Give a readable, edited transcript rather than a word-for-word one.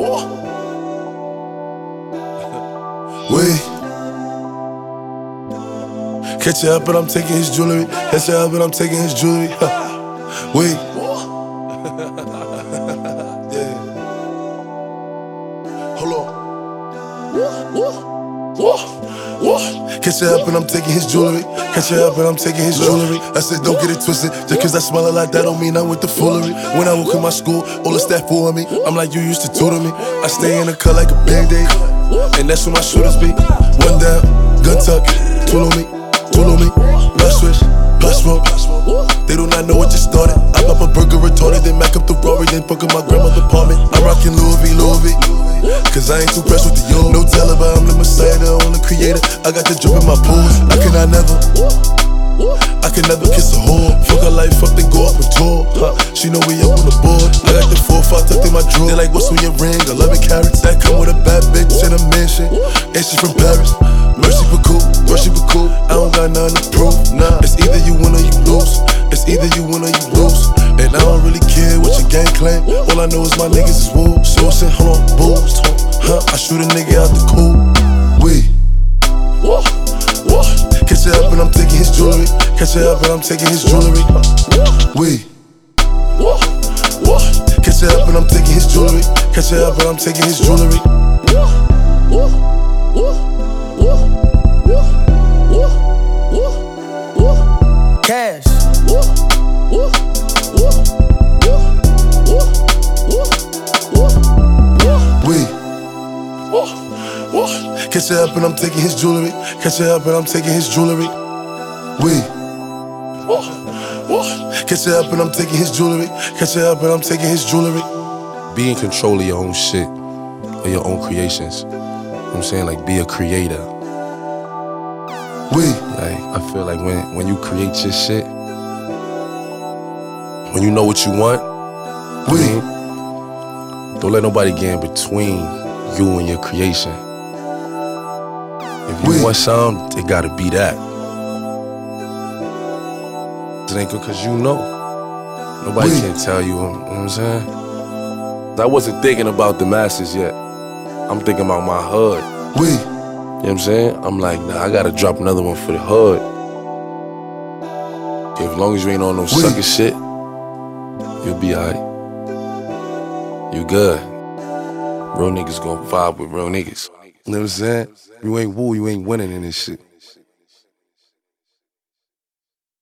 Wait. Catch you up and I'm taking his jewelry. Catch you up and I'm taking his jewelry. Wait. Yeah. Hold on. Catch you up and I'm taking his jewelry. Catch you up and I'm taking his jewelry. I said don't get it twisted. Just cause I smell it like that don't mean I'm with the foolery. When I walk in my school, all the staff for me. I'm like you used to tutor me. I stay in the cut like a Band-Aid, and that's where my shooters be. One down, gun tuck, tool on me, blood switch, blood smoke. They do not know what just started. I pop a burger retarded, then Mac up the Rory, then book in my grandmother's apartment. I'm rocking Louis V, cause I ain't too pressed with the yo. No Taliban, I'm the Messiah, the only creator. I got the drip in my pools. I can never kiss a whore. Fuck her life up, then go up and tour. She know we up on the board. I got the 4-5 tucked in my drawer. They like, what's on your ring? 11 carats. That come with a bad bitch in a mansion, and she from Paris. Mercy but cool. I don't got nothing to prove. Nah, it's either you win or you lose. And I don't really care what your gang claim. All I know is my niggas is woo. Sourcing, hold on, booze. I shoot a nigga out the cool. Catch you up and I'm taking his jewelry. Catch you up and I'm taking his jewelry. Catch you up and I'm taking his jewelry. Catch you up and I'm taking his jewelry. Cash. Catch you up and I'm taking his jewelry. Catch you up and I'm taking his jewelry. Catch you up and I'm taking his jewelry. Catch you up and I'm taking his jewelry. Be in control of your own shit, or your own creations. You know what I'm saying? Like, be a creator. Like, I feel like when you create your shit, when you know what you want, don't let nobody get in between you and your creation. If you want something, it gotta be that. It ain't cause you know. Nobody can tell you, you know what I'm saying? I wasn't thinking about the masses yet. I'm thinking about my hood. You know what I'm saying? I'm like, nah, I gotta drop another one for the hood. As long as you ain't on no sucker shit, you'll be alright. You good. Real niggas gon' vibe with real niggas. You know what I'm saying? You ain't woo, you ain't winning in this shit.